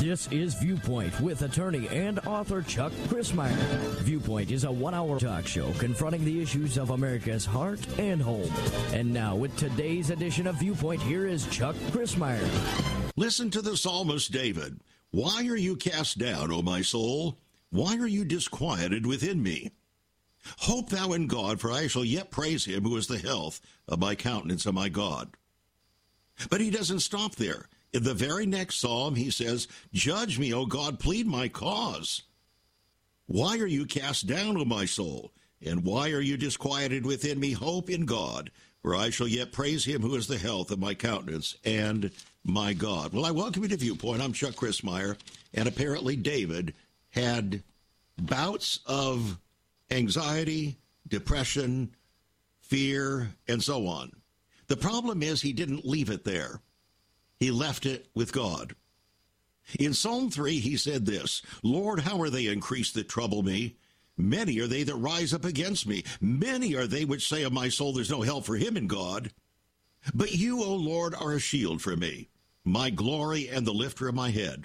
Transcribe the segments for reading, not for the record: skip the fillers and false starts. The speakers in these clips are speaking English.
This is Viewpoint with attorney and author Chuck Crismier. Viewpoint is a 1-hour talk show confronting the issues of America's heart and home. And now with today's edition of Viewpoint, here is Chuck Crismier. Listen to the psalmist David. Why are you cast down, O my soul? Why are you disquieted within me? Hope thou in God, for I shall yet praise him who is the health of my countenance and my God. But he doesn't stop there. In the very next psalm, he says, Judge me, O God, plead my cause. Why are you cast down, O my soul? And why are you disquieted within me? Hope in God, for I shall yet praise him who is the health of my countenance and my God. Well, I welcome you to Viewpoint. I'm Chuck Crismier, and apparently David had bouts of anxiety, depression, fear, and so on. The problem is he didn't leave it there. He left it with God. In Psalm 3, he said this, Lord, how are they increased that trouble me? Many are they that rise up against me. Many are they which say of my soul, there's no help for him in God. But you, O Lord, are a shield for me, my glory and the lifter of my head.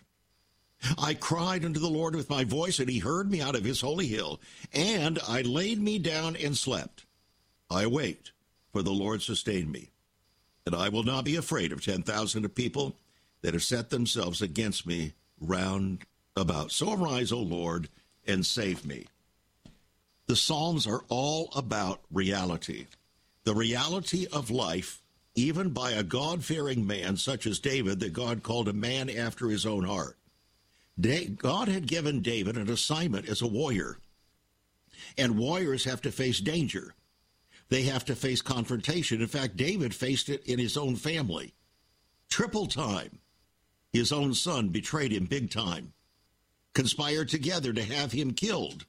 I cried unto the Lord with my voice, and he heard me out of his holy hill. And I laid me down and slept. I awaked, for the Lord sustained me. And I will not be afraid of 10,000 of people that have set themselves against me round about. So arise, O Lord, and save me. The Psalms are all about reality. The reality of life, even by a God-fearing man such as David, that God called a man after his own heart. God had given David an assignment as a warrior. And warriors have to face danger. They have to face confrontation. In fact, David faced it in his own family. Triple time. His own son betrayed him big time. Conspired together to have him killed.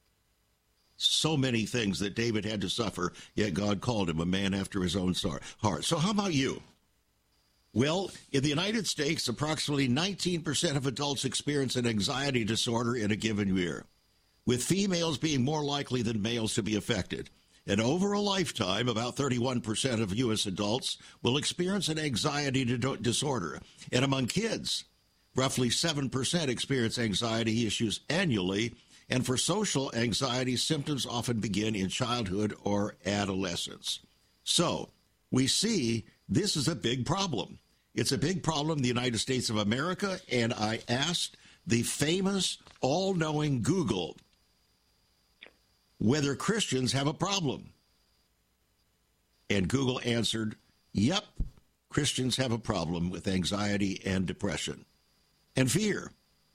So many things that David had to suffer, yet God called him a man after his own heart. So how about you? Well, in the United States, approximately 19% of adults experience an anxiety disorder in a given year, with females being more likely than males to be affected. And over a lifetime, about 31% of U.S. adults will experience an anxiety disorder. And among kids, roughly 7% experience anxiety issues annually. And for social anxiety, symptoms often begin in childhood or adolescence. So we see this is a big problem. It's a big problem in the United States of America. And I asked the famous, all-knowing Google whether Christians have a problem. And Google answered, yep, Christians have a problem with anxiety and depression and fear.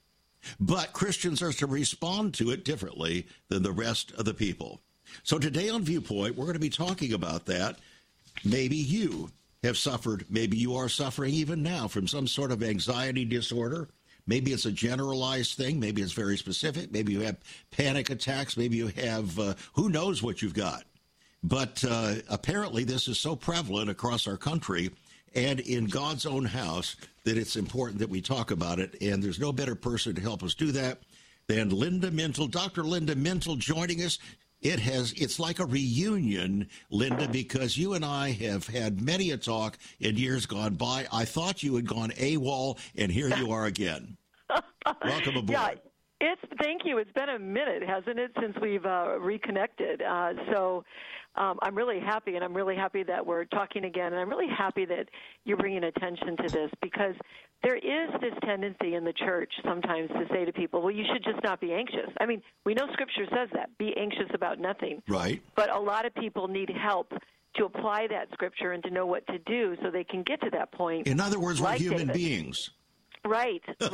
But Christians are to respond to it differently than the rest of the people. So today on Viewpoint, we're going to be talking about that. Maybe you have suffered, maybe you are suffering even now from some sort of anxiety disorder. Maybe it's a generalized thing. Maybe it's very specific. Maybe you have panic attacks. Maybe you have, who knows what you've got. But apparently this is so prevalent across our country and in God's own house that it's important that we talk about it. And there's no better person to help us do that than Linda Mintle. Dr. Linda Mintle joining us. It's like a reunion, Linda, because you and I have had many a talk in years gone by. I thought you had gone AWOL, and here you are again. Welcome aboard. Yeah, thank you. It's been a minute, hasn't it, since we've reconnected? So I'm really happy, and I'm really happy that we're talking again, and I'm really happy that you're bringing attention to this, because there is this tendency in the church sometimes to say to people, well, you should just not be anxious. I mean, we know Scripture says that, be anxious about nothing. Right. But a lot of people need help to apply that Scripture and to know what to do so they can get to that point. In other words, we're human David. Beings. Right. That's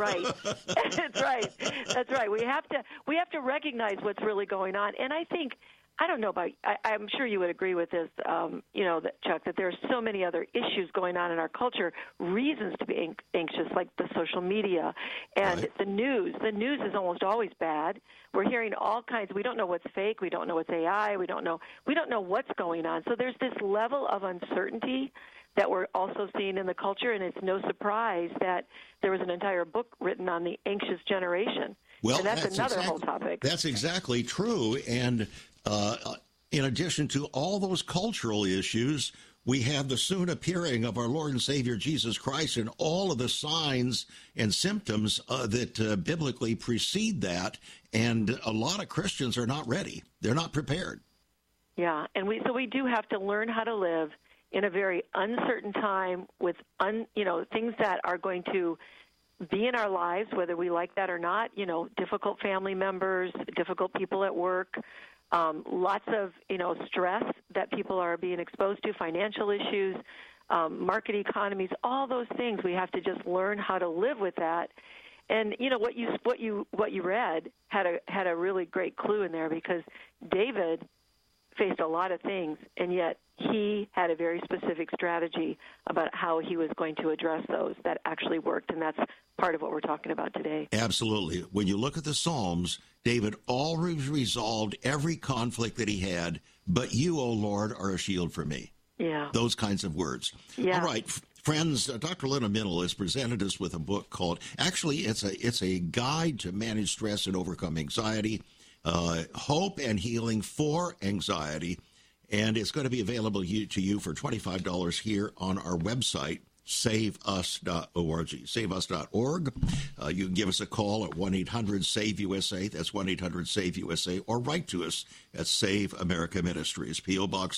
right. That's right. We have to recognize what's really going on. And I think, I don't know about, I'm sure you would agree with this, that Chuck, that there are so many other issues going on in our culture, reasons to be anxious, like the social media and right. the news. The news is almost always bad. We're hearing all kinds. We don't know what's fake. We don't know what's AI. We don't know what's going on. So there's this level of uncertainty that we're also seeing in the culture, and it's no surprise that there was an entire book written on the anxious generation. Well, and that's another whole topic. That's exactly true. And in addition to all those cultural issues, we have the soon appearing of our Lord and Savior Jesus Christ and all of the signs and symptoms that biblically precede that. And a lot of Christians are not ready. They're not prepared. Yeah, and we do have to learn how to live in a very uncertain time with things that are going to be in our lives, whether we like that or not. Difficult family members, difficult people at work, lots of stress that people are being exposed to, financial issues, market economies, all those things. We have to just learn how to live with that. And what you read had a really great clue in there, because David faced a lot of things, and yet he had a very specific strategy about how he was going to address those that actually worked, and that's part of what we're talking about today. Absolutely. When you look at the Psalms, David always resolved every conflict that he had, but you, O Lord, are a shield for me. Yeah. Those kinds of words. Yeah. All right, friends, Dr. Linda Mintle has presented us with a book called, actually, it's a guide to manage stress and overcome anxiety, Hope and Healing for Anxiety, and it's going to be available to you for $25 here on our website, saveus.org. Saveus.org. You can give us a call at 1-800-SAVE-USA. That's 1-800-SAVE-USA, or write to us at Save America Ministries, P.O. Box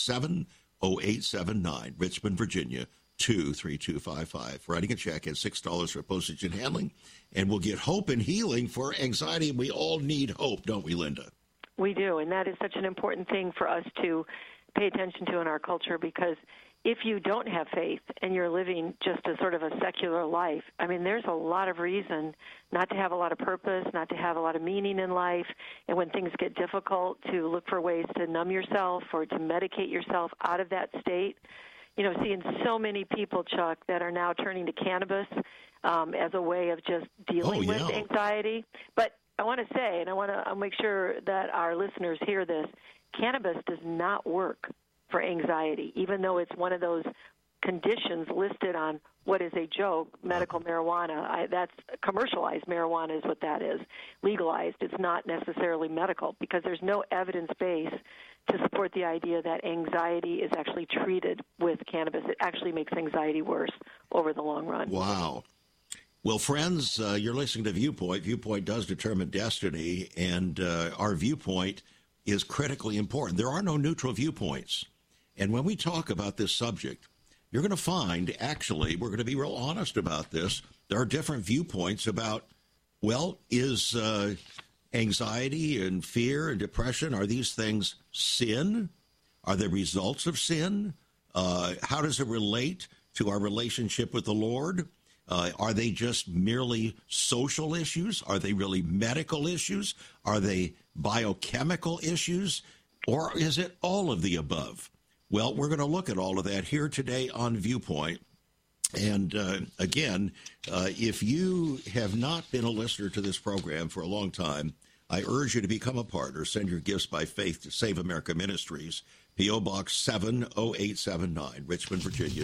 70879, Richmond, Virginia, 23255. Writing a check at $6 for postage and handling, and we'll get hope and healing for anxiety. We all need hope, don't we, Linda? We do, and that is such an important thing for us to pay attention to in our culture, because if you don't have faith and you're living just a sort of a secular life, I mean, there's a lot of reason not to have a lot of purpose, not to have a lot of meaning in life, and when things get difficult, to look for ways to numb yourself or to medicate yourself out of that state. Seeing so many people, Chuck, that are now turning to cannabis as a way of just dealing with anxiety. But I want to say, and I want to make sure that our listeners hear this, cannabis does not work for anxiety, even though it's one of those conditions listed on what is a joke, medical marijuana. That's commercialized marijuana is what that is. Legalized, it's not necessarily medical, because there's no evidence base to support the idea that anxiety is actually treated with cannabis. It actually makes anxiety worse over the long run. Wow. Well, friends, you're listening to Viewpoint. Viewpoint does determine destiny, and our viewpoint is critically important. There are no neutral viewpoints. And when we talk about this subject, you're going to find, actually, we're going to be real honest about this. There are different viewpoints about, well, is anxiety and fear and depression, are these things sin? Are they results of sin? How does it relate to our relationship with the Lord? Are they just merely social issues? Are they really medical issues? Are they biochemical issues? Or is it all of the above? Well, we're going to look at all of that here today on Viewpoint. And again, if you have not been a listener to this program for a long time, I urge you to become a partner. Send your gifts by faith to Save America Ministries, P.O. Box 70879, Richmond, Virginia,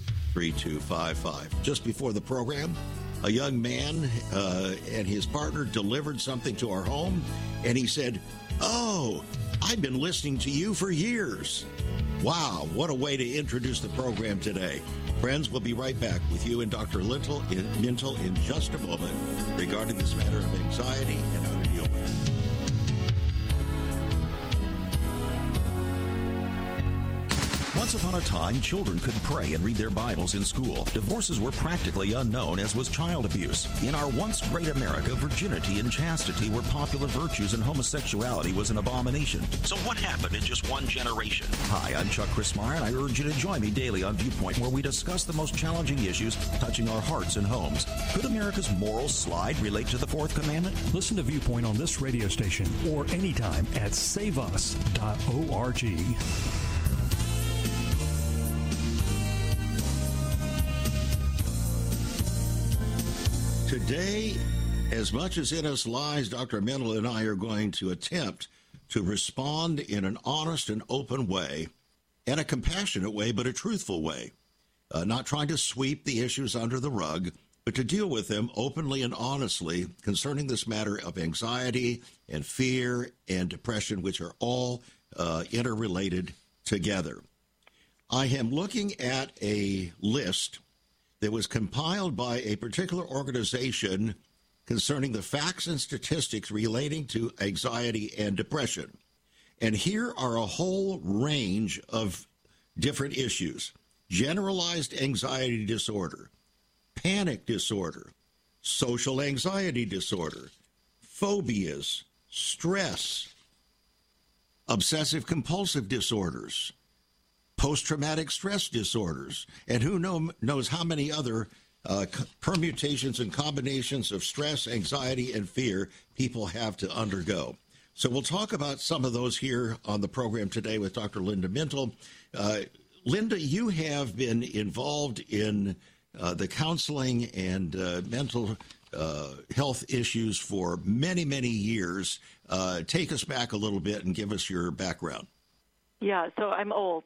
23255. Just before the program, a young man and his partner delivered something to our home, and he said, "Oh, I've been listening to you for years." Wow, what a way to introduce the program today. Friends, we'll be right back with you and Dr. Mintle in just a moment regarding this matter of anxiety and how to deal with it. Once upon a time, children could pray and read their Bibles in school. Divorces were practically unknown, as was child abuse. In our once great America, virginity and chastity were popular virtues, and homosexuality was an abomination. So what happened in just one generation? Hi, I'm Chuck Christmeyer, and I urge you to join me daily on Viewpoint, where we discuss the most challenging issues touching our hearts and homes. Could America's moral slide relate to the Fourth Commandment? Listen to Viewpoint on this radio station or anytime at saveus.org. Today, as much as in us lies, Dr. Mintle and I are going to attempt to respond in an honest and open way, and a compassionate way, but a truthful way. Not trying to sweep the issues under the rug, but to deal with them openly and honestly concerning this matter of anxiety and fear and depression, which are all interrelated together. I am looking at a list that was compiled by a particular organization concerning the facts and statistics relating to anxiety and depression. And here are a whole range of different issues: generalized anxiety disorder, panic disorder, social anxiety disorder, phobias, stress, obsessive compulsive disorders, post-traumatic stress disorders, and who knows how many other permutations and combinations of stress, anxiety, and fear people have to undergo. So we'll talk about some of those here on the program today with Dr. Linda Mintle. Linda, you have been involved in the counseling and mental health issues for many, many years. Take us back a little bit and give us your background. Yeah, so I'm old.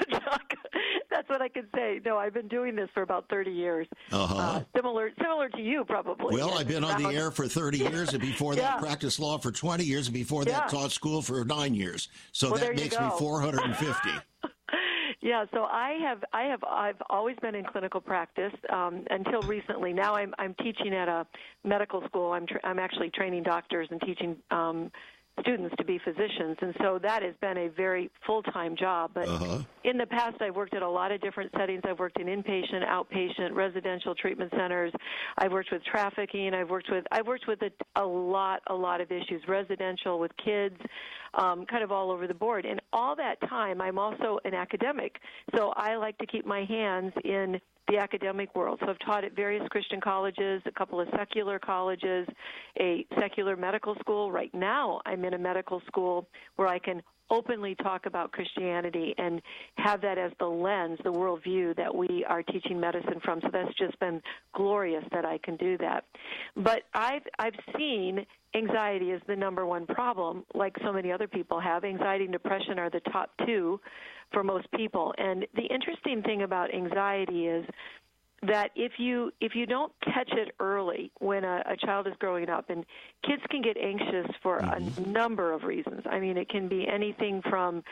That's what I can say. No, I've been doing this for about 30 years. Similar to you, probably. Well, I've been on the air for 30 years, and before that, practiced law for 20 years, and before that, taught school for 9 years. So that makes me 450. Yeah, so I've always been in clinical practice until recently. Now I'm teaching at a medical school. I'm actually training doctors and teaching students to be physicians, and so that has been a very full-time job. But in the past, I've worked at a lot of different settings. I've worked in inpatient, outpatient, residential treatment centers. I've worked with trafficking. I've worked with a lot of issues, residential with kids, kind of all over the board. And all that time, I'm also an academic, so I like to keep my hands in the academic world. So I've taught at various Christian colleges, a couple of secular colleges, a secular medical school. Right now, I'm in a medical school where I can openly talk about Christianity and have that as the lens, the worldview that we are teaching medicine from. So that's just been glorious that I can do that. But I've seen anxiety as the number one problem, like so many other people have. Anxiety and depression are the top two for most people. And the interesting thing about anxiety is that if you don't catch it early when a child is growing up, and kids can get anxious for a number of reasons. I mean, it can be anything from,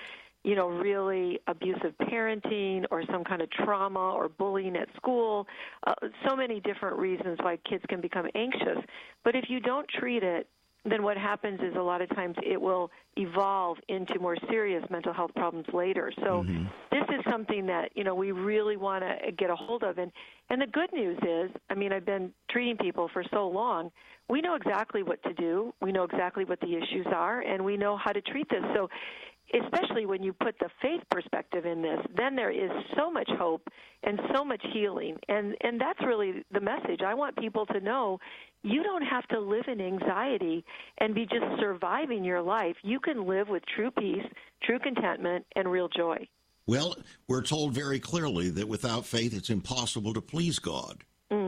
really abusive parenting or some kind of trauma or bullying at school, so many different reasons why kids can become anxious. But if you don't treat it, then what happens is a lot of times it will evolve into more serious mental health problems later. So this is something that, we really want to get a hold of. And the good news is, I've been treating people for so long, we know exactly what to do. We know exactly what the issues are, and we know how to treat this. So especially when you put the faith perspective in this, then there is so much hope and so much healing. And that's really the message. I want people to know you don't have to live in anxiety and be just surviving your life. You can live with true peace, true contentment, and real joy. Well, we're told very clearly that without faith, it's impossible to please God.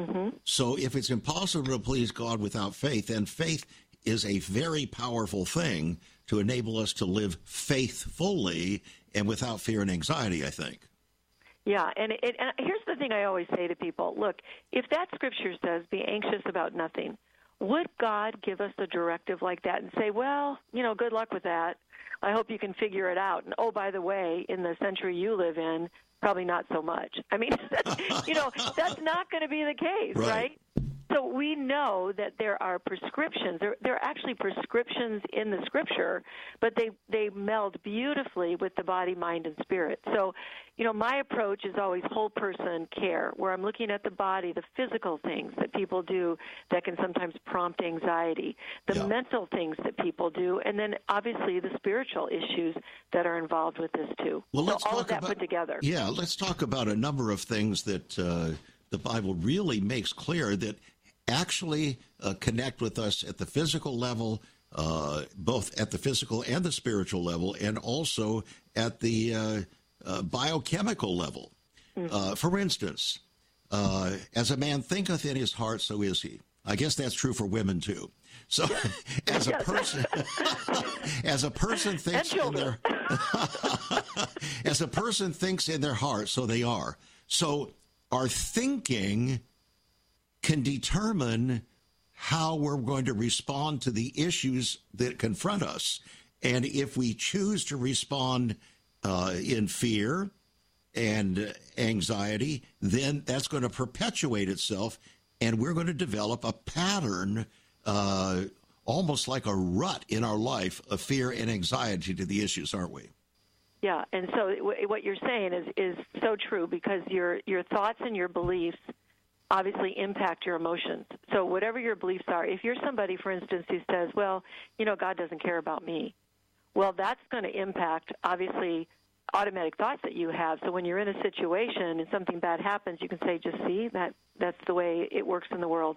So if it's impossible to please God without faith, then faith is a very powerful thing to enable us to live faithfully and without fear and anxiety, I think. Yeah, and here's the thing I always say to people. Look, if that scripture says be anxious about nothing, would God give us a directive like that and say, well, good luck with that. I hope you can figure it out. And, oh, by the way, in the century you live in, probably not so much. That's not going to be the case, right? So we know that there are prescriptions. There are actually prescriptions in the Scripture, but they meld beautifully with the body, mind, and spirit. So, my approach is always whole person care, where I'm looking at the body, the physical things that people do that can sometimes prompt anxiety, the mental things that people do, and then obviously the spiritual issues that are involved with this too. Well, so all of that put together. Yeah, let's talk about a number of things that the Bible really makes clear that actually connect with us at the physical level, both at the physical and the spiritual level, and also at the biochemical level. For instance, as a man thinketh in his heart, so is he. I guess that's true for women too. So, as a person thinks in their as a person thinks in their heart, so they are. So, our thinking can determine how we're going to respond to the issues that confront us. And if we choose to respond in fear, and anxiety, then that's going to perpetuate itself, and we're going to develop a pattern, almost like a rut in our life of fear and anxiety to the issues, aren't we? Yeah, and so what you're saying is so true, because your thoughts and your beliefs obviously impact your emotions. So whatever your beliefs are, if you're somebody, for instance, who says, well, God doesn't care about me, well, that's going to impact, obviously, automatic thoughts that you have. So when you're in a situation and something bad happens, you can say, just see, that's the way it works in the world.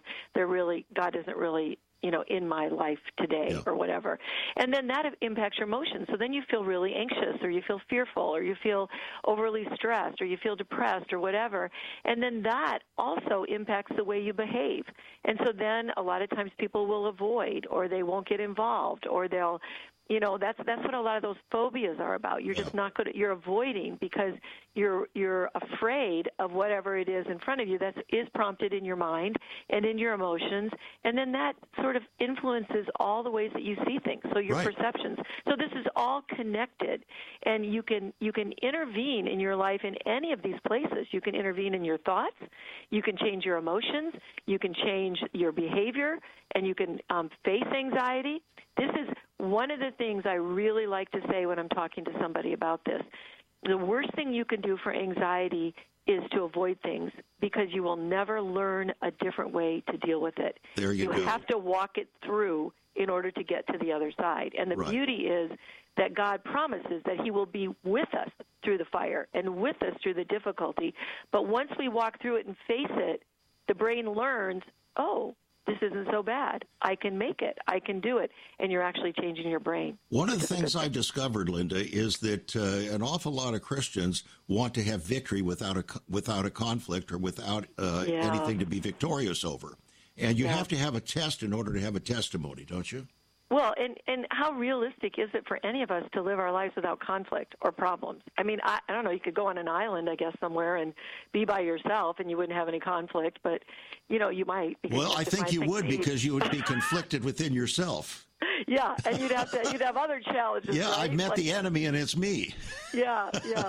God isn't really in my life today, or whatever. And then that impacts your emotions. So then you feel really anxious, or you feel fearful, or you feel overly stressed, or you feel depressed, or whatever. And then that also impacts the way you behave. And so then a lot of times people will avoid, or they won't get involved, or they'll that's what a lot of those phobias are about. You're just not good. You're avoiding because you're afraid of whatever it is in front of you that is prompted in your mind and in your emotions, and then that sort of influences all the ways that you see things. So your perceptions. So this is all connected, and you can intervene in your life in any of these places. You can intervene in your thoughts. You can change your emotions. You can change your behavior, and you can face anxiety. This is one of the things I really like to say when I'm talking to somebody about this. The worst thing you can do for anxiety is to avoid things, because you will never learn a different way to deal with it. There you go. You have to walk it through in order to get to the other side. And the beauty is that God promises that he will be with us through the fire and with us through the difficulty. But once we walk through it and face it, the brain learns, this isn't so bad. I can make it. I can do it. And you're actually changing your brain. One of the things I've discovered, Linda, is that an awful lot of Christians want to have victory without a conflict or without anything to be victorious over. And you have to have a test in order to have a testimony, don't you? Well, and how realistic is it for any of us to live our lives without conflict or problems? I mean, I don't know. You could go on an island, I guess, somewhere and be by yourself, and you wouldn't have any conflict. But, you might. Well, I think you would, because you would be conflicted within yourself. Yeah, and you'd have other challenges. Yeah, right? I've met the enemy, and it's me. Yeah.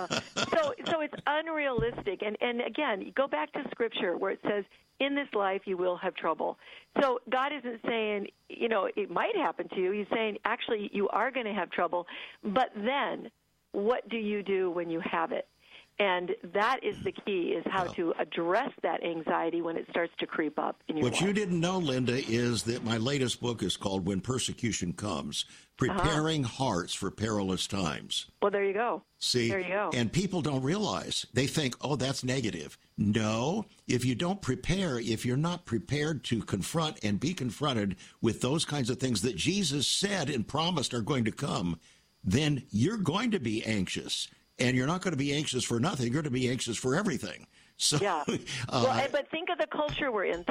So it's unrealistic. And again, go back to Scripture where it says, in this life you will have trouble. So God isn't saying, it might happen to you. He's saying, actually, you are going to have trouble. But then what do you do when you have it? And that is the key, is how to address that anxiety when it starts to creep up in your life. What you didn't know, Linda, is that my latest book is called When Persecution Comes, Preparing Hearts for Perilous Times. Well, there you go. See, there you go. And people don't realize. They think, that's negative. No, if you don't prepare, if you're not prepared to confront and be confronted with those kinds of things that Jesus said and promised are going to come, then you're going to be anxious. And you're not going to be anxious for nothing. You're going to be anxious for everything. So, but think of the culture we're in.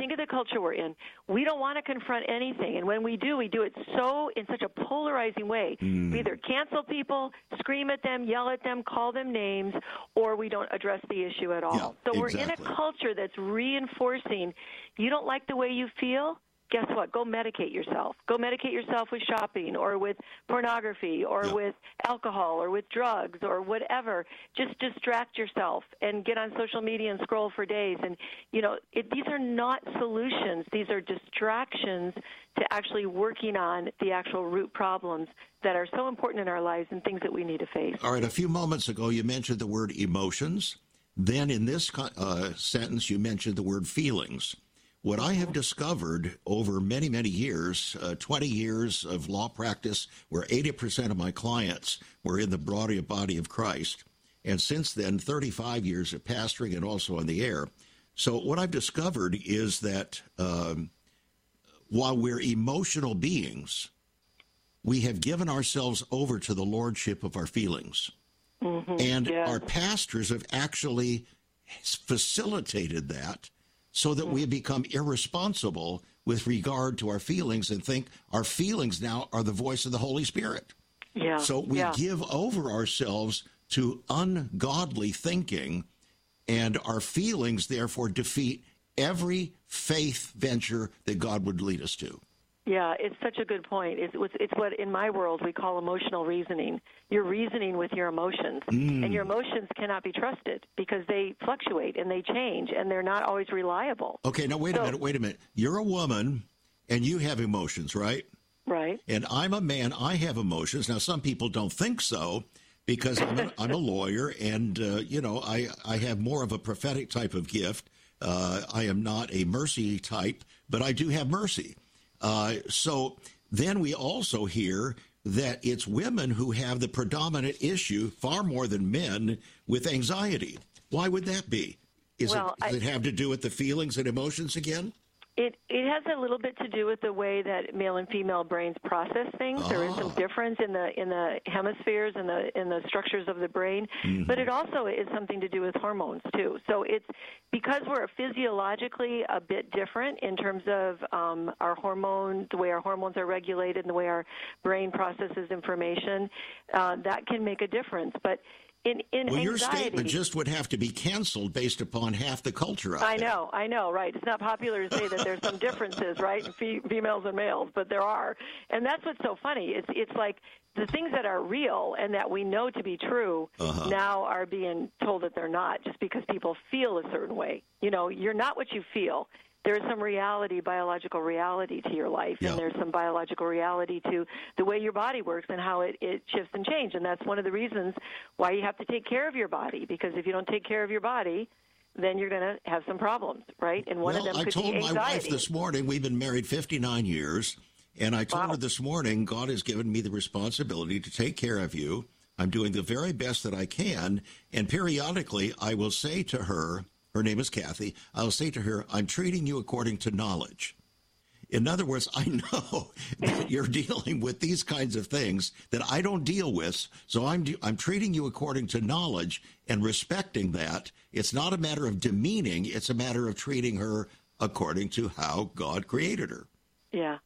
We don't want to confront anything. And when we do it in such a polarizing way. We either cancel people, scream at them, yell at them, call them names, or we don't address the issue at all. Yeah, so we're in a culture that's reinforcing, you don't like the way you feel? Guess what? Go medicate yourself. Go medicate yourself with shopping or with pornography or with alcohol or with drugs or whatever. Just distract yourself and get on social media and scroll for days. And, these are not solutions. These are distractions to actually working on the actual root problems that are so important in our lives and things that we need to face. All right. A few moments ago, you mentioned the word emotions. Then in this sentence, you mentioned the word feelings. What I have discovered over many, many years, 20 years of law practice, where 80% of my clients were in the broader body of Christ, and since then, 35 years of pastoring and also on the air. So what I've discovered is that while we're emotional beings, we have given ourselves over to the lordship of our feelings. And our pastors have actually facilitated that, so that we become irresponsible with regard to our feelings and think our feelings now are the voice of the Holy Spirit. Yeah. So we give over ourselves to ungodly thinking, and our feelings therefore defeat every faith venture that God would lead us to. Yeah, it's such a good point. It's what in my world we call emotional reasoning. You're reasoning with your emotions, and your emotions cannot be trusted because they fluctuate and they change, and they're not always reliable. Okay, now wait a minute. You're a woman, and you have emotions, right? Right. And I'm a man. I have emotions. Now, some people don't think so because I'm a lawyer, and, I have more of a prophetic type of gift. I am not a mercy type, but I do have mercy. So then we also hear that it's women who have the predominant issue, far more than men, with anxiety. Why would that be? Does it have to do with the feelings and emotions again? It has a little bit to do with the way that male and female brains process things. There is some difference in the hemispheres and in the structures of the brain, but it also is something to do with hormones too. So it's because we're physiologically a bit different in terms of our hormones, the way our hormones are regulated, and the way our brain processes information. That can make a difference, but. In your anxiety, statement just would have to be canceled based upon half the culture out there. I know, right? It's not popular to say that there's some differences, right, in females and males, but there are. And that's what's so funny. It's like the things that are real and that we know to be true now are being told that they're not just because people feel a certain way. You know, you're not what you feel. There's some reality, biological reality to your life, and there's some biological reality to the way your body works and how it shifts and changes. And that's one of the reasons why you have to take care of your body, because if you don't take care of your body, then you're going to have some problems, right? And one of them could be anxiety. I told my wife this morning, we've been married 59 years, and I told her this morning, God has given me the responsibility to take care of you. I'm doing the very best that I can, and periodically I will say to her, her name is Kathy, I'll say to her, I'm treating you according to knowledge. In other words, I know that you're dealing with these kinds of things that I don't deal with, so I'm treating you according to knowledge and respecting that. It's not a matter of demeaning, it's a matter of treating her according to how God created her. Yeah.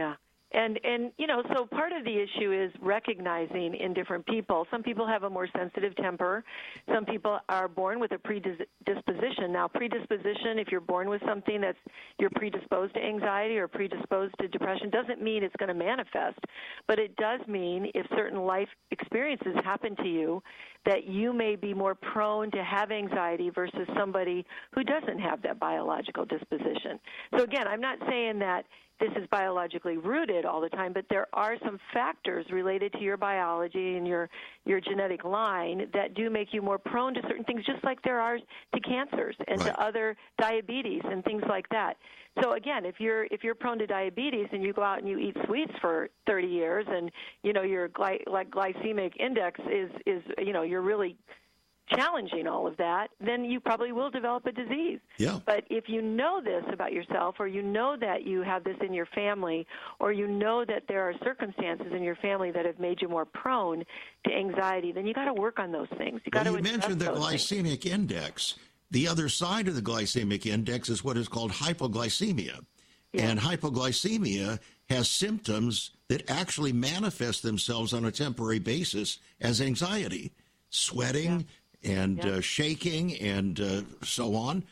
And so part of the issue is recognizing in different people. Some people have a more sensitive temper. Some people are born with a predisposition. Now, predisposition, if you're born with something that's you're predisposed to anxiety or predisposed to depression, doesn't mean it's going to manifest. But it does mean if certain life experiences happen to you, that you may be more prone to have anxiety versus somebody who doesn't have that biological disposition. So, again, I'm not saying that this is biologically rooted all the time, but there are some factors related to your biology and your genetic line that do make you more prone to certain things, just like there are to cancers and to other diabetes and things like that. So again, if you're prone to diabetes and you go out and you eat sweets for 30 years and your glycemic index is you're really challenging all of that, then you probably will develop a disease. Yeah. But if you know this about yourself, or you know that you have this in your family, or you know that there are circumstances in your family that have made you more prone to anxiety, then you got to work on those things. You mentioned the glycemic index. The other side of the glycemic index is what is called hypoglycemia. Yeah. And hypoglycemia has symptoms that actually manifest themselves on a temporary basis as anxiety, sweating, and shaking, and so on.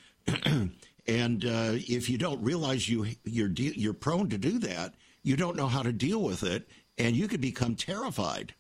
And if you don't realize you're prone to do that, you don't know how to deal with it, and you could become terrified.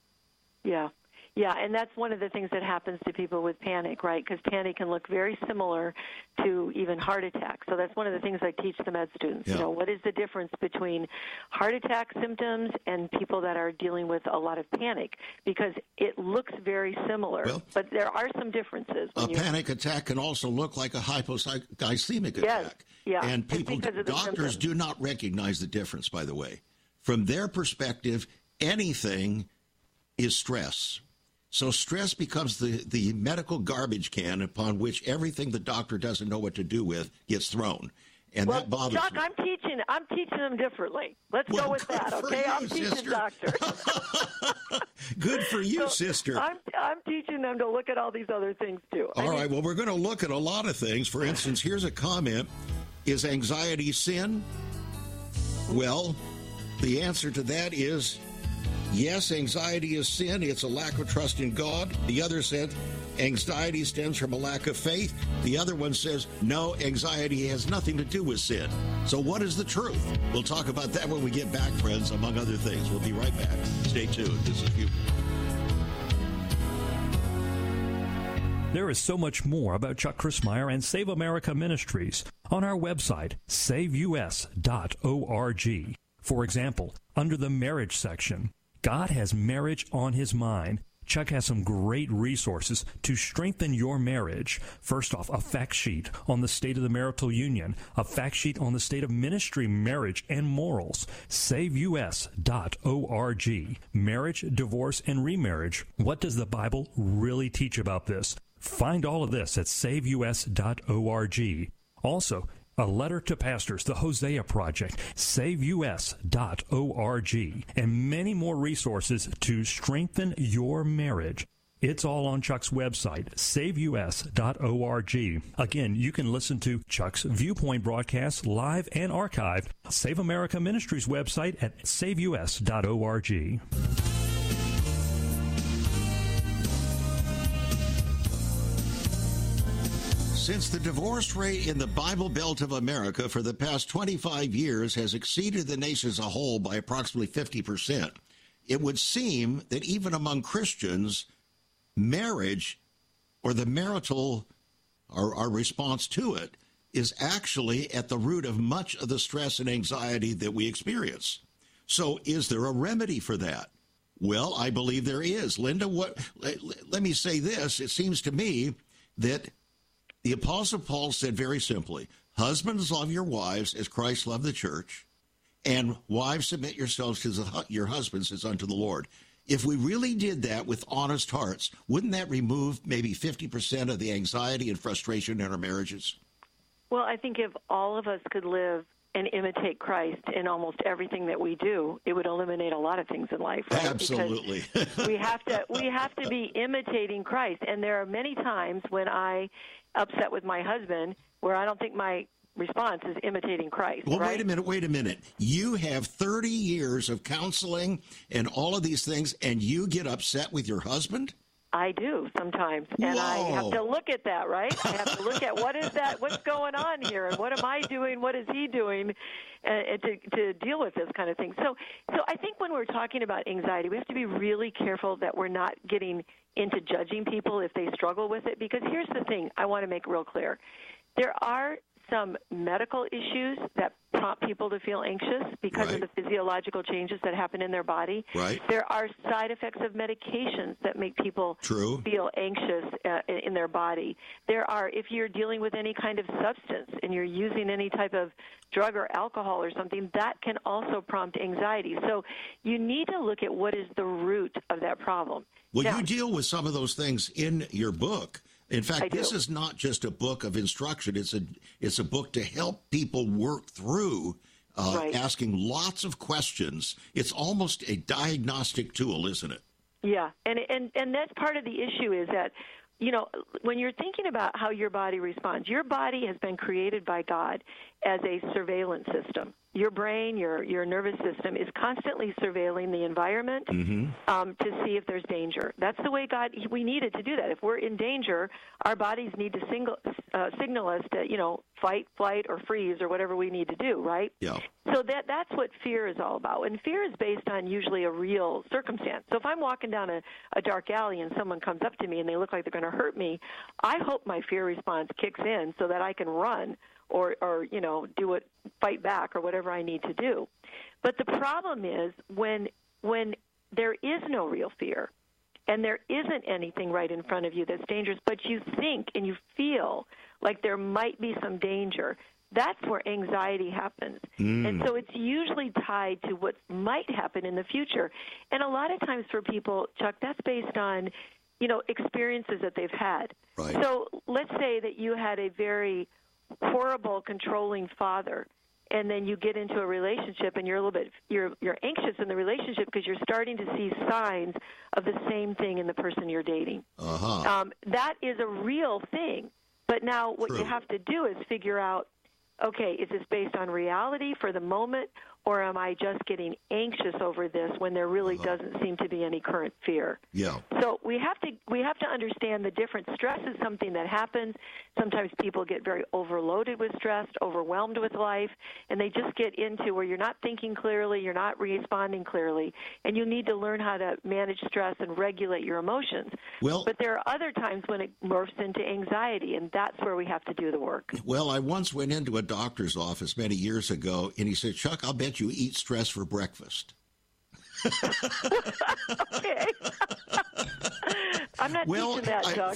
Yeah, and that's one of the things that happens to people with panic, right? Because panic can look very similar to even heart attack. So that's one of the things I teach the med students. Yeah. What is the difference between heart attack symptoms and people that are dealing with a lot of panic? Because it looks very similar, but there are some differences. A panic attack can also look like a hypoglycemic attack. Yeah. And doctors do not recognize the difference, by the way. From their perspective, anything is stress. So stress becomes the medical garbage can upon which everything the doctor doesn't know what to do with gets thrown. And that bothers Doc, me. I'm teaching them differently. Let's go with that, okay? I'm teaching doctors. Good for you, sister. I'm teaching them to look at all these other things, too. All right, well, we're going to look at a lot of things. For instance, here's a comment. Is anxiety sin? Well, the answer to that is yes, anxiety is sin. It's a lack of trust in God. The other said anxiety stems from a lack of faith. The other one says, no, anxiety has nothing to do with sin. So what is the truth? We'll talk about that when we get back, friends, among other things. We'll be right back. Stay tuned. This is Viewpoint. There is so much more about Chuck Crismier and Save America Ministries on our website, saveus.org. For example, under the marriage section, God has marriage on his mind. Chuck has some great resources to strengthen your marriage. First off, a fact sheet on the state of the marital union, a fact sheet on the state of ministry, marriage, and morals. SaveUS.org. Marriage, divorce, and remarriage. What does the Bible really teach about this? Find all of this at SaveUS.org. Also, a letter to pastors, the Hosea Project, SaveUS.org, and many more resources to strengthen your marriage. It's all on Chuck's website, SaveUS.org. Again, you can listen to Chuck's Viewpoint broadcasts live and archived. Save America Ministries website at SaveUS.org. Since the divorce rate in the Bible Belt of America for the past 25 years has exceeded the nation as a whole by approximately 50%, it would seem that even among Christians, marriage or the marital, or our response to it, is actually at the root of much of the stress and anxiety that we experience. So is there a remedy for that? Well, I believe there is. Linda, let me say this. It seems to me that the Apostle Paul said very simply, husbands, love your wives as Christ loved the church, and wives, submit yourselves to your husbands as unto the Lord. If we really did that with honest hearts, wouldn't that remove maybe 50% of the anxiety and frustration in our marriages? Well, I think if all of us could live and imitate Christ in almost everything that we do, it would eliminate a lot of things in life. Right? Absolutely. we have to be imitating Christ. And there are many times when I upset with my husband where I don't think my response is imitating Christ. Well, right? wait a minute. You have 30 years of counseling and all of these things, and you get upset with your husband? I do sometimes, and Whoa. I have to look at that, right? I have to look at what is that, what's going on here, and what am I doing, what is he doing, to deal with this kind of thing. So I think when we're talking about anxiety, we have to be really careful that we're not getting into judging people if they struggle with it, because here's the thing I want to make real clear. There are some medical issues that prompt people to feel anxious because right. of the physiological changes that happen in their body. Right. There are side effects of medications that make people feel anxious in their body. There are, if you're dealing with any kind of substance and you're using any type of drug or alcohol or something, that can also prompt anxiety. So you need to look at what is the root of that problem. Well, now, you deal with some of those things in your book. In fact, this is not just a book of instruction. It's a book to help people work through asking lots of questions. It's almost a diagnostic tool, isn't it? Yeah, and that's part of the issue is that, you know, when you're thinking about how your body responds, your body has been created by God as a surveillance system. Your brain, your nervous system is constantly surveilling the environment to see if there's danger. That's the way we needed to do that. If we're in danger, our bodies need to signal us to, you know, fight, flight, or freeze, or whatever we need to do, right? Yeah. So that's what fear is all about. And fear is based on usually a real circumstance. So if I'm walking down a dark alley and someone comes up to me and they look like they're going to hurt me, I hope my fear response kicks in so that I can run or you know, fight back or whatever I need to do. But the problem is when there is no real fear and there isn't anything right in front of you that's dangerous, but you think and you feel like there might be some danger, that's where anxiety happens. And so it's usually tied to what might happen in the future. And a lot of times for people, Chuck, that's based on, you know, experiences that they've had. Right. So let's say that you had a very horrible, controlling father, and then you get into a relationship and you're a little bit you're anxious in the relationship because you're starting to see signs of the same thing in the person you're dating. That is a real thing. But now what you have to do is figure out, okay, is this based on reality for the moment, or am I just getting anxious over this when there really doesn't seem to be any current fear? Yeah. So we have to understand the different. Stress is something that happens. Sometimes people get very overloaded with stress, overwhelmed with life, and they just get into where you're not thinking clearly, you're not responding clearly, and you need to learn how to manage stress and regulate your emotions. Well, but there are other times when it morphs into anxiety, and that's where we have to do the work. Well, I once went into a doctor's office many years ago, and he said, Chuck, I'll bet you eat stress for breakfast. Okay. I'm not teaching that, Doug.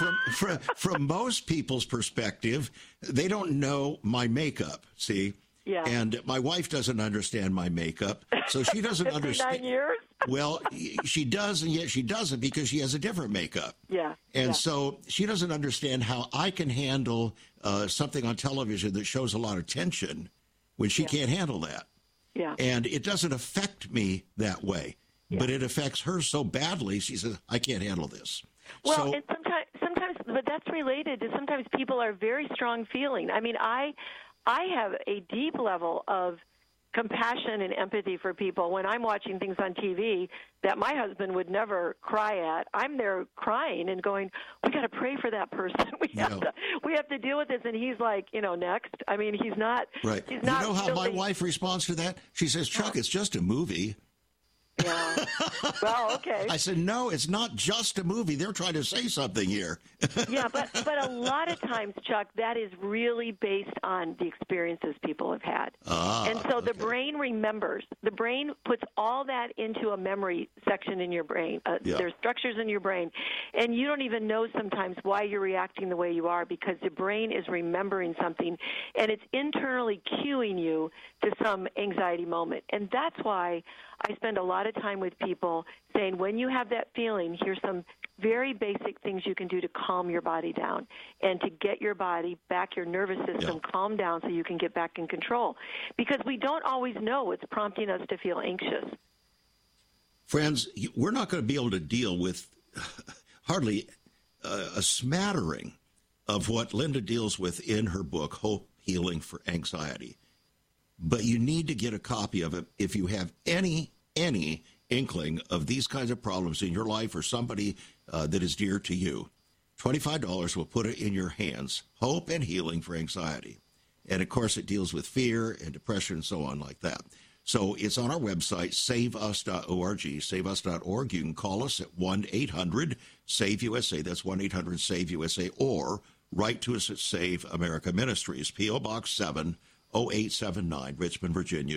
From most people's perspective, they don't know my makeup, see? Yeah. And my wife doesn't understand my makeup, so she doesn't 59 understand. years? Well, she does, and yet she doesn't because she has a different makeup. Yeah. And so she doesn't understand how I can handle something on television that shows a lot of tension when she can't handle that. Yeah. And it doesn't affect me that way, but it affects her so badly. She says, I can't handle this. Well, and sometimes, but that's related to sometimes people are very strong feeling. I mean, I have a deep level of compassion and empathy for people when I'm watching things on TV that my husband would never cry at. I'm there crying and going, we got to pray for that person. We have to deal with this. And he's like, next. I mean, he's not. Right. He's not how really... my wife responds to that? She says, Chuck, it's just a movie. Yeah. Well, okay. I said, no, it's not just a movie. They're trying to say something here. Yeah, but a lot of times, Chuck, that is really based on the experiences people have had. And so the brain remembers. The brain puts all that into a memory section in your brain. There's structures in your brain. And you don't even know sometimes why you're reacting the way you are because the brain is remembering something, and it's internally cueing you to some anxiety moment. And that's why I spend a lot of time with people saying, when you have that feeling, here's some very basic things you can do to calm your body down and to get your body back, your nervous system calm down so you can get back in control. Because we don't always know what's prompting us to feel anxious. Friends, we're not going to be able to deal with hardly a smattering of what Linda deals with in her book, Hope, Healing for Anxiety. But you need to get a copy of it if you have any inkling of these kinds of problems in your life or somebody that is dear to you. $25 will put it in your hands, Hope and Healing for Anxiety. And, of course, it deals with fear and depression and so on like that. So it's on our website, saveus.org, saveus.org. You can call us at 1-800-SAVE-USA. That's 1-800-SAVE-USA. Or write to us at Save America Ministries, P.O. Box 70879, Richmond, Virginia,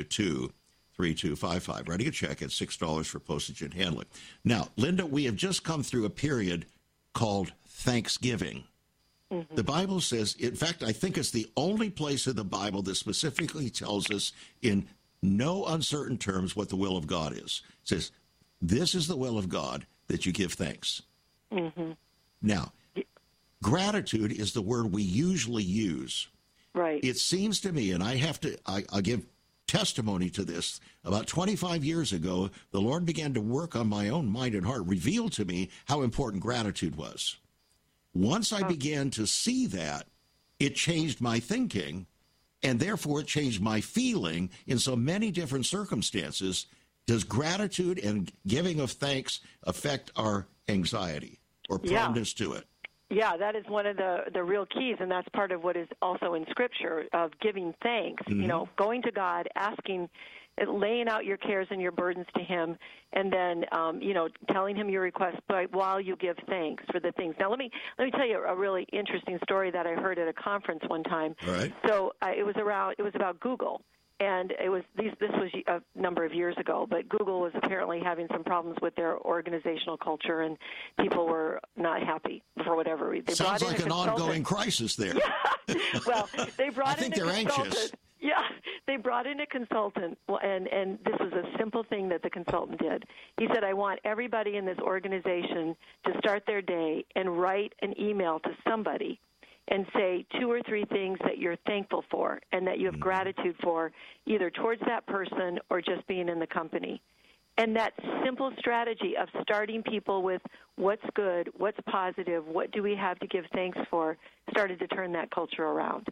23255. Writing a check at $6 for postage and handling. Now, Linda, we have just come through a period called Thanksgiving. Mm-hmm. The Bible says, in fact, I think it's the only place in the Bible that specifically tells us in no uncertain terms what the will of God is. It says, this is the will of God, that you give thanks. Mm-hmm. Now, gratitude is the word we usually use. Right. It seems to me, and I'll give testimony to this, about 25 years ago, the Lord began to work on my own mind and heart, revealed to me how important gratitude was. Once I began to see that, it changed my thinking, and therefore it changed my feeling in so many different circumstances. Does gratitude and giving of thanks affect our anxiety or proneness to it? Yeah, that is one of the real keys, and that's part of what is also in Scripture of giving thanks, going to God, asking, laying out your cares and your burdens to Him, and then, telling Him your requests while you give thanks for the things. Now, let me tell you a really interesting story that I heard at a conference one time. All right. So it was about Google. And this was a number of years ago, but Google was apparently having some problems with their organizational culture, and people were not happy for whatever reason. Sounds like an ongoing crisis there. Yeah. Well, they brought in a consultant. I think they're anxious. Yeah, they brought in a consultant, and this was a simple thing that the consultant did. He said, I want everybody in this organization to start their day and write an email to somebody and say 2 or 3 things that you're thankful for and that you have gratitude for, either towards that person or just being in the company. And that simple strategy of starting people with what's good, what's positive, what do we have to give thanks for, started to turn that culture around.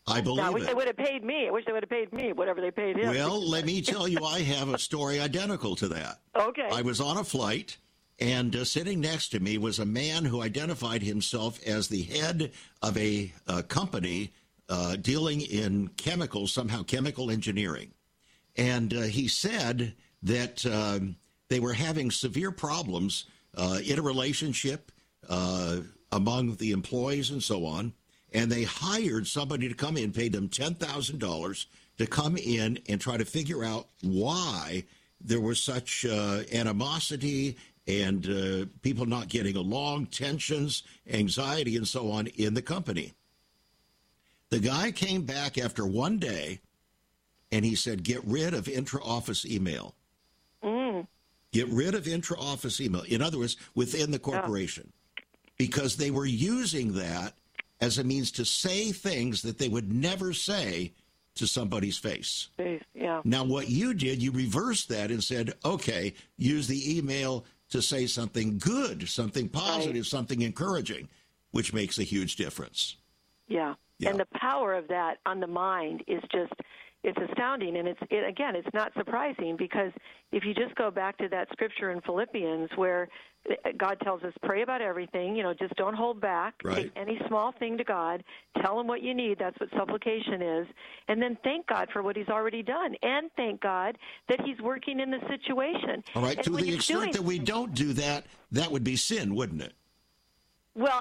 I believe I wish it. they would have paid me. I wish they would have paid me whatever they paid him. Well, let me tell you, I have a story identical to that. Okay. I was on a flight, and sitting next to me was a man who identified himself as the head of a company dealing in chemicals, somehow chemical engineering. And he said that they were having severe problems in a relationship among the employees and so on. And they hired somebody to come in, paid them $10,000 to come in and try to figure out why there was such animosity and people not getting along, tensions, anxiety, and so on in the company. The guy came back after one day, and he said, get rid of intra-office email. Get rid of intra-office email. In other words, within the corporation. Because they were using that as a means to say things that they would never say to somebody's face. Yeah. Now, what you did, you reversed that and said, okay, use the email to say something good, something positive, something encouraging, which makes a huge difference. Yeah. And the power of that on the mind is just, it's astounding. And it's not surprising, because if you just go back to that scripture in Philippians where God tells us, pray about everything, just don't hold back. Right. Take any small thing to God. Tell him what you need. That's what supplication is. And then thank God for what he's already done. And thank God that he's working in the situation. All right. And To the extent that we don't do that, that would be sin, wouldn't it? Well,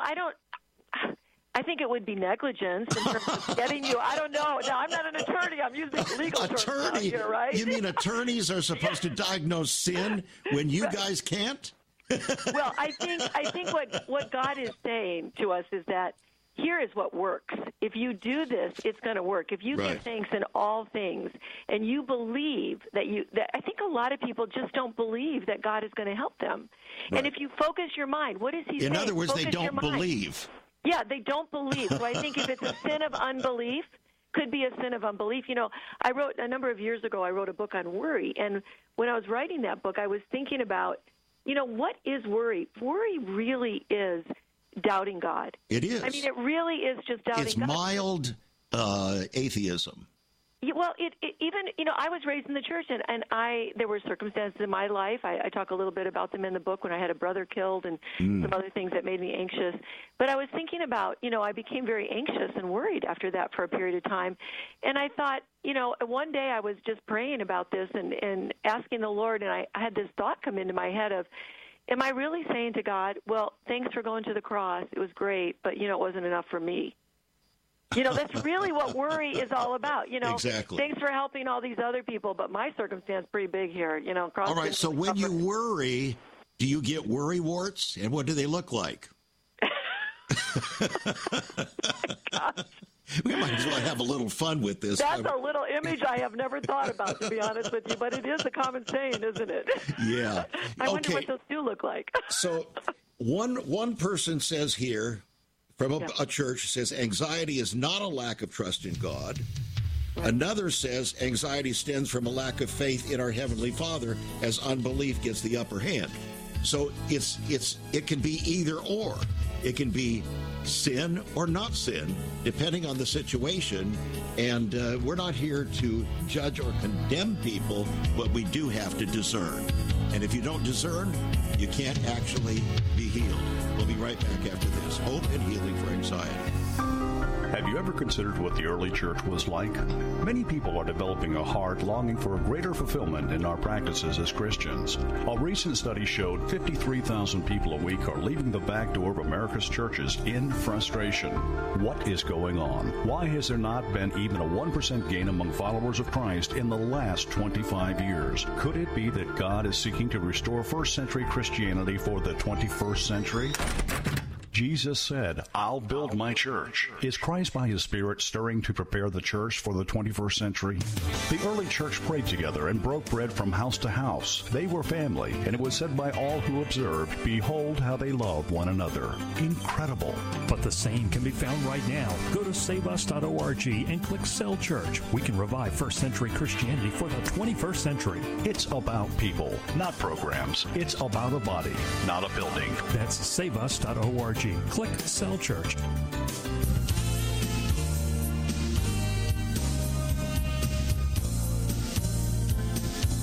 I think it would be negligence in terms of getting you. I don't know. Now, I'm not an attorney. I'm using legal terms out here, right? You mean attorneys are supposed to diagnose sin when you guys can't? Well, I think what God is saying to us is that here is what works. If you do this, it's going to work. If you give thanks in all things, and you believe that I think a lot of people just don't believe that God is going to help them. Right. And if you focus your mind, what is he saying? In other words, they don't believe. Yeah, they don't believe. So I think if it's a sin of unbelief, could be a sin of unbelief. I wrote a number of years ago, I wrote a book on worry. And when I was writing that book, I was thinking about, what is worry? Worry really is doubting God. It is. I mean, it really is just doubting God. It's mild atheism. Well, even, I was raised in the church, and there were circumstances in my life. I talk a little bit about them in the book when I had a brother killed and some other things that made me anxious. But I was thinking about, I became very anxious and worried after that for a period of time. And I thought, one day I was just praying about this and asking the Lord, and I had this thought come into my head of, am I really saying to God, well, thanks for going to the cross. It was great, but, it wasn't enough for me. That's really what worry is all about. Exactly. Thanks for helping all these other people, but my circumstance is pretty big here. All right, so when you worry, do you get worry warts? And what do they look like? We might as well have a little fun with this. That's a little image I have never thought about, to be honest with you, but it is a common saying, isn't it? Yeah. I wonder what those do look like. So one person says here, from a church, says anxiety is not a lack of trust in God. Right. Another says anxiety stems from a lack of faith in our Heavenly Father as unbelief gets the upper hand. So it can be either or. It can be sin or not sin, depending on the situation. And we're not here to judge or condemn people, but we do have to discern. And if you don't discern, you can't actually be healed. We'll be right back after this. Hope and healing for anxiety. Have you ever considered what the early church was like? Many people are developing a heart longing for a greater fulfillment in our practices as Christians. A recent study showed 53,000 people a week are leaving the back door of America's churches in frustration. What is going on? Why has there not been even a 1% gain among followers of Christ in the last 25 years? Could it be that God is seeking to restore first-century Christianity for the 21st century? Jesus said, I'll build my church. Is Christ by his Spirit stirring to prepare the church for the 21st century? The early church prayed together and broke bread from house to house. They were family, and it was said by all who observed, behold how they love one another. Incredible. But the same can be found right now. Go to saveus.org and click Cell Church. We can revive first century Christianity for the 21st century. It's about people, not programs. It's about a body, not a building. That's saveus.org. Click Cell Church.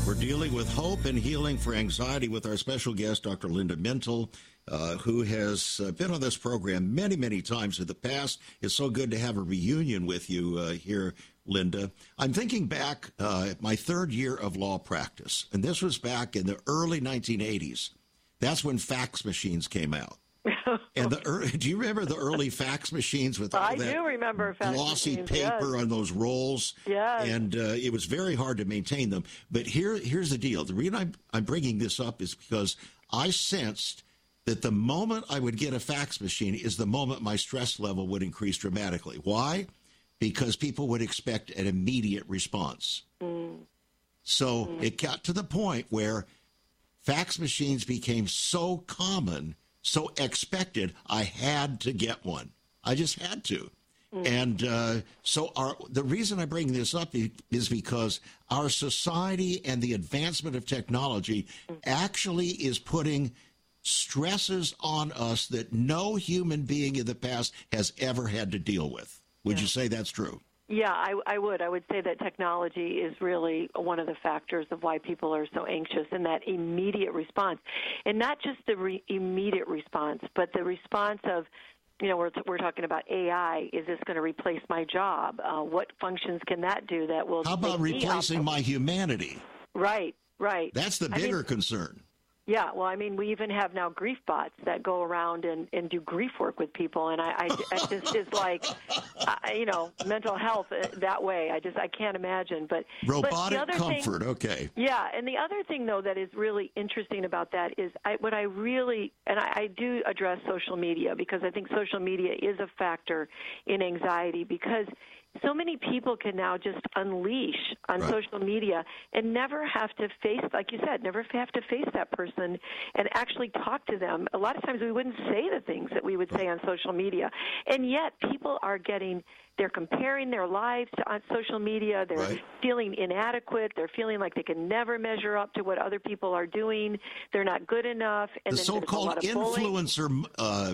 We're dealing with hope and healing for anxiety with our special guest, Dr. Linda Mintle, who has been on this program many, many times in the past. It's so good to have a reunion with you here, Linda. I'm thinking back at my third year of law practice, and this was back in the early 1980s. That's when fax machines came out. And do you remember the early fax machines with all that do remember fax glossy machines, paper yes. on those rolls? Yes. And it was very hard to maintain them. But here's the deal. The reason I'm bringing this up is because I sensed that the moment I would get a fax machine is the moment my stress level would increase dramatically. Why? Because people would expect an immediate response. So it got to the point where fax machines became so common, so expected, I had to get one. I just had to. And so the reason I bring this up is because our society and the advancement of technology actually is putting stresses on us that no human being in the past has ever had to deal with. Would you say that's true? Yeah, I would. I would say that technology is really one of the factors of why people are so anxious, and that immediate response. And not just the immediate response, but the response of, we're talking about AI. Is this going to replace my job? What functions can that do that will How about replacing my humanity? Right. That's the bigger concern. Yeah, well, we even have now grief bots that go around and do grief work with people, and I just is like, mental health that way. I can't imagine. But robotic but comfort, okay. Yeah, and the other thing though that is really interesting about that is I do address social media, because I think social media is a factor in anxiety, because so many people can now just unleash on social media and never have to face, like you said, never have to face that person and actually talk to them. A lot of times we wouldn't say the things that we would say on social media. And yet people are they're comparing their lives on social media. They're feeling inadequate. They're feeling like they can never measure up to what other people are doing. They're not good enough. And the so-called influencer.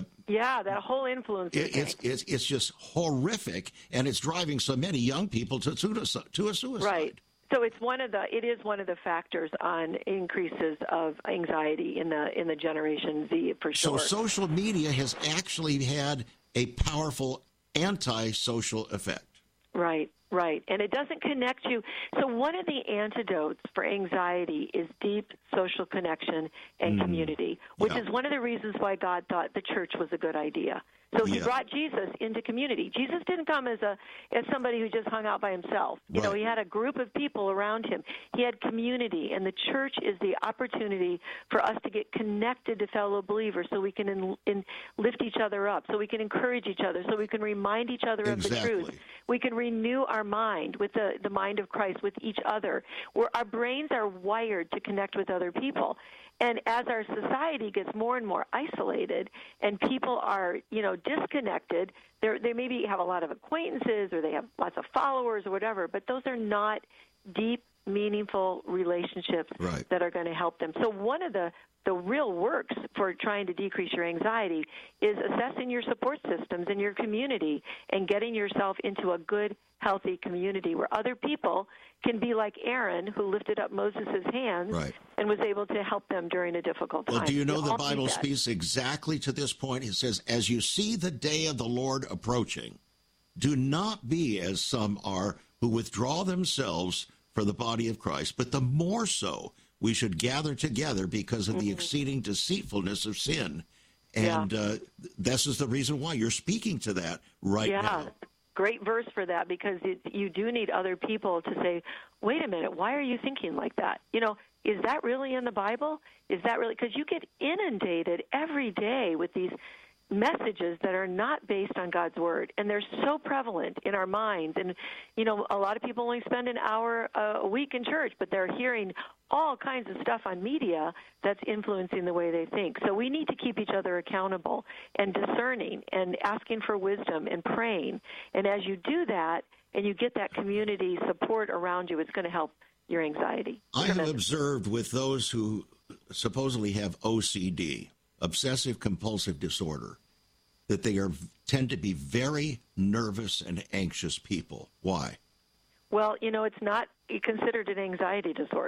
That whole influencer thing. It's just horrific, and it's driving so many young people to a suicide. Right. So it is one of the factors on increases of anxiety in the Generation Z, for sure. So social media has actually had a powerful anti-social effect. Right. And it doesn't connect you. So one of the antidotes for anxiety is deep social connection and community, which is one of the reasons why God thought the church was a good idea. So he brought Jesus into community. Jesus didn't come as somebody who just hung out by himself. He had a group of people around him. He had community, and the church is the opportunity for us to get connected to fellow believers, so we can lift each other up, so we can encourage each other, so we can remind each other of the truth. We can renew our mind with the mind of Christ with each other, where our brains are wired to connect with other people. And as our society gets more and more isolated and people are, disconnected, they maybe have a lot of acquaintances or they have lots of followers or whatever, but those are not deep, meaningful relationships that are going to help them. So one of the real works for trying to decrease your anxiety is assessing your support systems in your community and getting yourself into a good, healthy community where other people can be like Aaron, who lifted up Moses' hands and was able to help them during a difficult time. Well, do you know the Bible speaks exactly to this point? It says, as you see the day of the Lord approaching, do not be as some are who withdraw themselves for the body of Christ, but the more so we should gather together because of the exceeding deceitfulness of sin. And this is the reason why you're speaking to that now. Great verse for that, because you do need other people to say, wait a minute, why are you thinking like that? Is that really in the Bible? Is that really? Because you get inundated every day with these messages that are not based on God's Word, and they're so prevalent in our minds. And, a lot of people only spend an hour a week in church, but they're hearing all kinds of stuff on media that's influencing the way they think. So we need to keep each other accountable and discerning and asking for wisdom and praying. And as you do that and you get that community support around you, it's going to help your anxiety. I have observed with those who supposedly have OCD, obsessive compulsive disorder, that they tend to be very nervous and anxious people. Why? Well, it's not considered an anxiety disorder.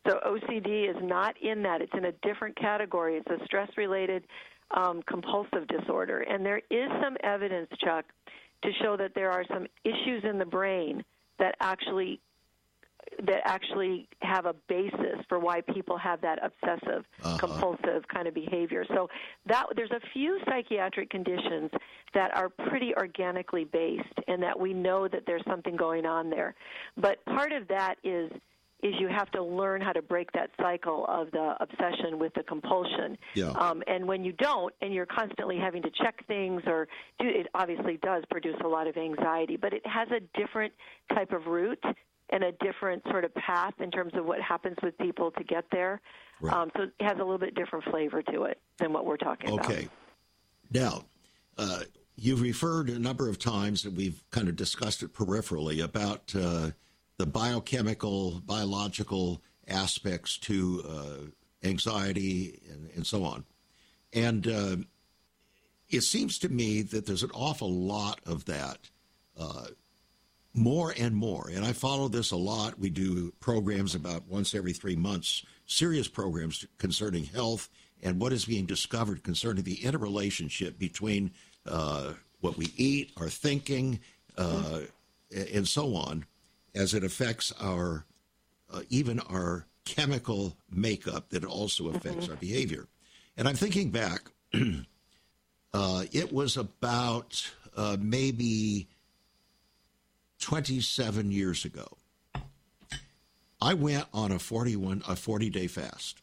So OCD is not in that. It's in a different category. It's a stress-related compulsive disorder. And there is some evidence, Chuck, to show that there are some issues in the brain that actually have a basis for why people have that obsessive compulsive kind of behavior. So there's a few psychiatric conditions that are pretty organically based, and that we know that there's something going on there. But part of that is you have to learn how to break that cycle of the obsession with the compulsion. Yeah. And when you don't, and you're constantly having to check things it obviously does produce a lot of anxiety, but it has a different type of root and a different sort of path in terms of what happens with people to get there. Right. So it has a little bit different flavor to it than what we're talking about. Okay. Now, you've referred a number of times, and we've kind of discussed it peripherally, about the biological aspects to anxiety and so on. And it seems to me that there's an awful lot of that, more and more. And I follow this a lot. We do programs about once every 3 months, serious programs concerning health and what is being discovered concerning the interrelationship between what we eat, our thinking, and so on, as it affects our even our chemical makeup, that also affects our behavior. And I'm thinking back, it was about maybe 27 years ago. I went on a 40-day fast.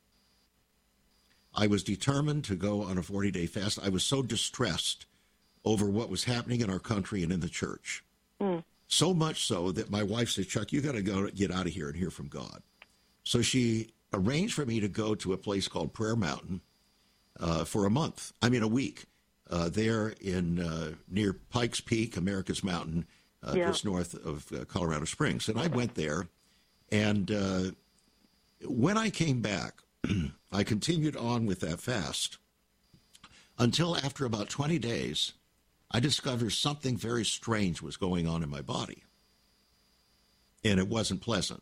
I was determined to go on a 40-day fast. I was so distressed over what was happening in our country and in the church. So much so that my wife said, Chuck, you got to go get out of here and hear from God. So she arranged for me to go to a place called Prayer Mountain for a week, there in near Pikes Peak, America's Mountain, just north of Colorado Springs. And I went there, and when I came back, I continued on with that fast until after about 20 days, I discovered something very strange was going on in my body, and it wasn't pleasant.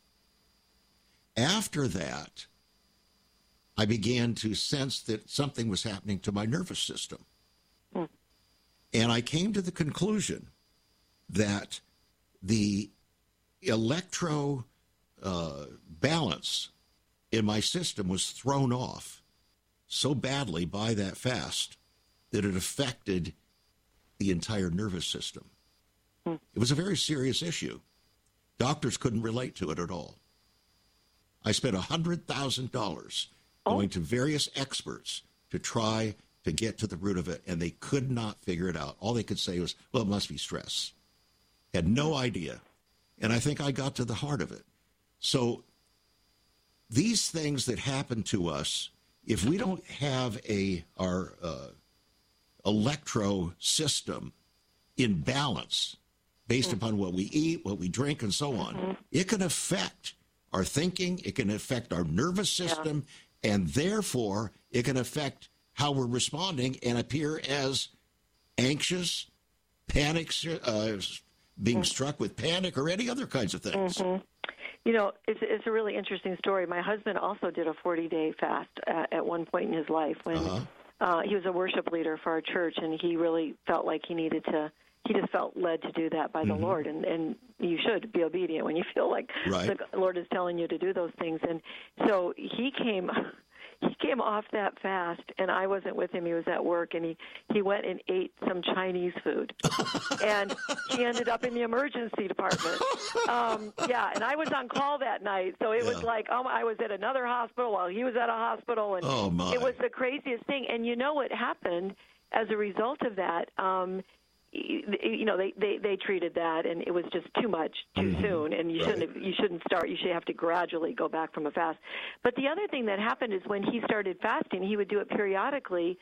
After that, I began to sense that something was happening to my nervous system. And I came to the conclusion that the electro balance in my system was thrown off so badly by that fast that it affected the entire nervous system. It was a very serious issue. Doctors couldn't relate to it at all. I spent $100,000 going to various experts to try to get to the root of it, and they could not figure it out. All they could say was, well, it must be stress. Had no idea. And I think I got to the heart of it. So these things that happen to us, if we don't have our electro system in balance based upon what we eat, what we drink, and so on, it can affect our thinking, it can affect our nervous system, and therefore it can affect how we're responding and appear as anxious, panic, being struck with panic, or any other kinds of things. You know, it's a really interesting story. My husband also did a 40-day fast at one point in his life when he was a worship leader for our church, and he really felt like he just felt led to do that by the Lord, and you should be obedient when you feel like the Lord is telling you to do those things. And so he came off that fast, and I wasn't with him. He was at work, and he went and ate some Chinese food, and he ended up in the emergency department. And I was on call that night, so it was like I was at another hospital while he was at a hospital, and it was the craziest thing. And you know what happened as a result of that? You know, they treated that, and it was just too much too soon, and you shouldn't start. You should have to gradually go back from a fast. But the other thing that happened is when he started fasting, he would do it periodically.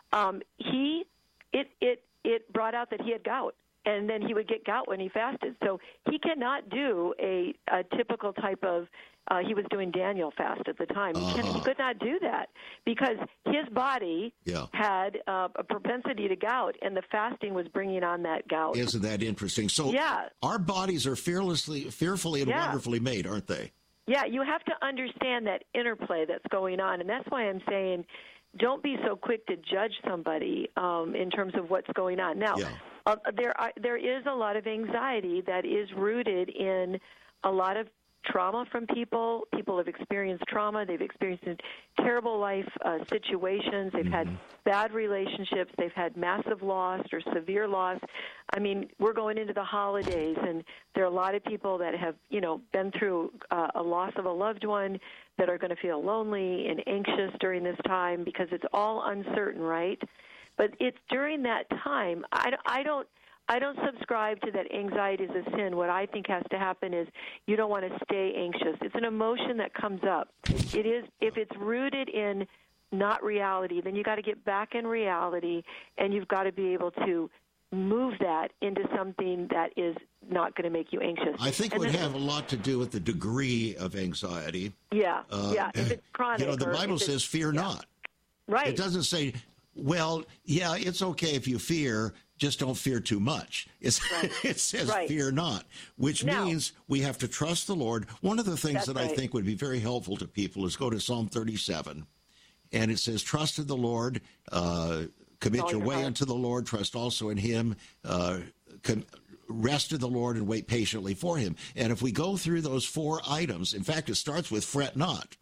It brought out that he had gout, and then he would get gout when he fasted. So he cannot do a typical type of. He was doing Daniel fast at the time. He could not do that because his body had a propensity to gout, and the fasting was bringing on that gout. Isn't that interesting? So our bodies are fearfully and wonderfully made, aren't they? Yeah, you have to understand that interplay that's going on, and that's why I'm saying don't be so quick to judge somebody in terms of what's going on. Now, there is a lot of anxiety that is rooted in a lot of trauma from people. People have experienced trauma. They've experienced terrible life situations. They've had bad relationships. They've had massive loss or severe loss. I mean, we're going into the holidays, and there are a lot of people that have, been through a loss of a loved one that are going to feel lonely and anxious during this time because it's all uncertain, right? But it's during that time, I don't subscribe to that anxiety is a sin. What I think has to happen is you don't want to stay anxious. It's an emotion that comes up. It is, if it's rooted in not reality, then you got to get back in reality, and you've got to be able to move that into something that is not going to make you anxious. I think it would have a lot to do with the degree of anxiety. Yeah. If it's chronic. The Bible says, fear not. Right. It doesn't say, well, yeah, it's okay if you fear, just don't fear too much. It says fear not, which means we have to trust the Lord. One of the things that I think would be very helpful to people is go to Psalm 37, and it says, trust in the Lord, commit your way unto the Lord, trust also in him, rest in the Lord and wait patiently for him. And if we go through those 4 items, in fact, it starts with fret not.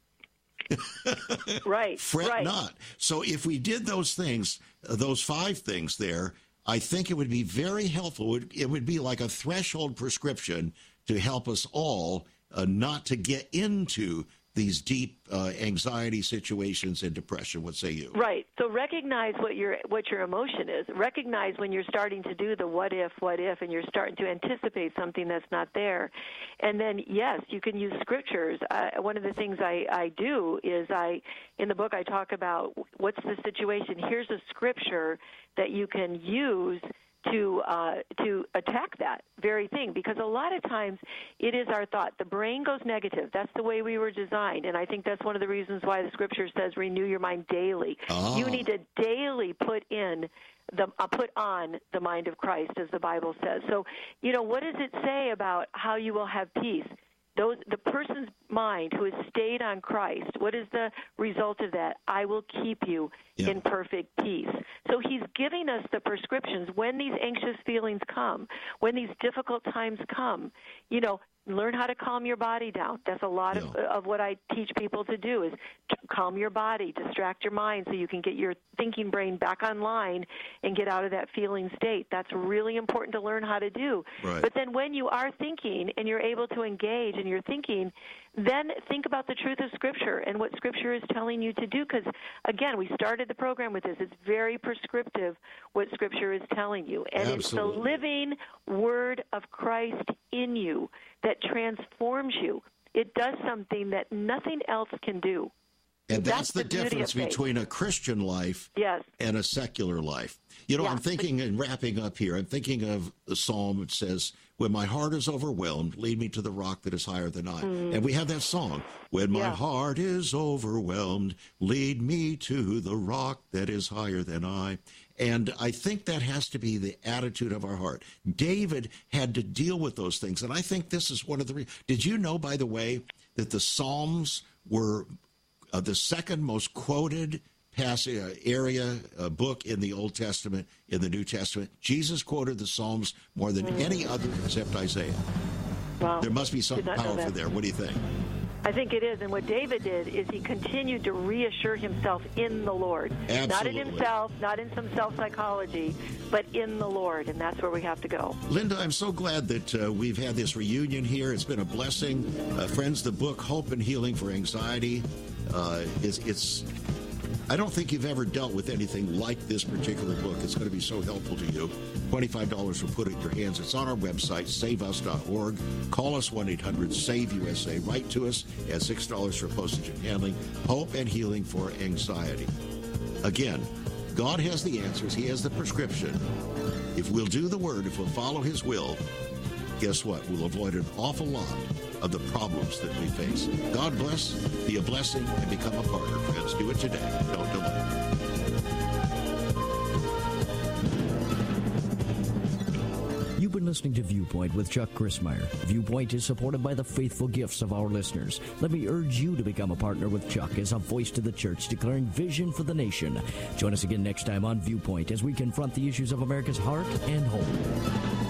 Fret not. So if we did those things, those 5 things there, I think it would be very helpful. It would be like a threshold prescription to help us all not to get into these deep anxiety situations and depression. What say you? Right. So recognize what your emotion is. Recognize when you're starting to do the what if, and you're starting to anticipate something that's not there. And then, yes, you can use scriptures. One of the things I do is in the book I talk about what's the situation. Here's a scripture that you can use to attack that very thing, because a lot of times it is our thought. The brain goes negative. That's the way we were designed, and I think that's one of the reasons why the scripture says renew your mind daily. Oh. You need to daily put on the mind of Christ, as the Bible says. So, what does it say about how you will have peace? The person's mind who has stayed on Christ, what is the result of that? I will keep you in perfect peace. So he's giving us the prescriptions when these anxious feelings come, when these difficult times come. Learn how to calm your body down. That's a lot of what I teach people to do is to calm your body, distract your mind so you can get your thinking brain back online and get out of that feeling state. That's really important to learn how to do. Right. But then when you are thinking and you're able to engage in your thinking, then think about the truth of Scripture and what Scripture is telling you to do, because, again, we started the program with this. It's very prescriptive what Scripture is telling you. And It's the living Word of Christ in you that transforms you. It does something that nothing else can do. And that's the difference between a Christian life and a secular life. I'm thinking, and wrapping up here, I'm thinking of the psalm that says, when my heart is overwhelmed, lead me to the rock that is higher than I. And we have that song, when my heart is overwhelmed, lead me to the rock that is higher than I. And I think that has to be the attitude of our heart. David had to deal with those things. And I think this is one of the Did you know, by the way, that the Psalms were the second most quoted book in the Old Testament, in the New Testament? Jesus quoted the Psalms more than any other except Isaiah. Wow. There must be something powerful there. What do you think? I think it is. And what David did is he continued to reassure himself in the Lord. Absolutely. Not in himself, not in some self-psychology, but in the Lord. And that's where we have to go. Linda, I'm so glad that we've had this reunion here. It's been a blessing. Friends, the book, Hope and Healing for Anxiety, I don't think you've ever dealt with anything like this particular book. It's going to be so helpful to you. $25 will put it in your hands. It's on our website, saveus.org. Call us 1-800-SAVE-USA. Write to us at $6 for postage and handling. Hope and Healing for Anxiety. Again, God has the answers. He has the prescription. If we'll do the word, if we'll follow his will, guess what? We'll avoid an awful lot of the problems that we face. God bless, be a blessing, and become a partner, friends. Do it today. Don't delay. You've been listening listening to Viewpoint with Chuck Crismier. Viewpoint is supported by the faithful gifts of our listeners. Let me urge you to become a partner with Chuck as a voice to the church declaring vision for the nation. Join us again next time on Viewpoint as we confront the issues of America's heart and home.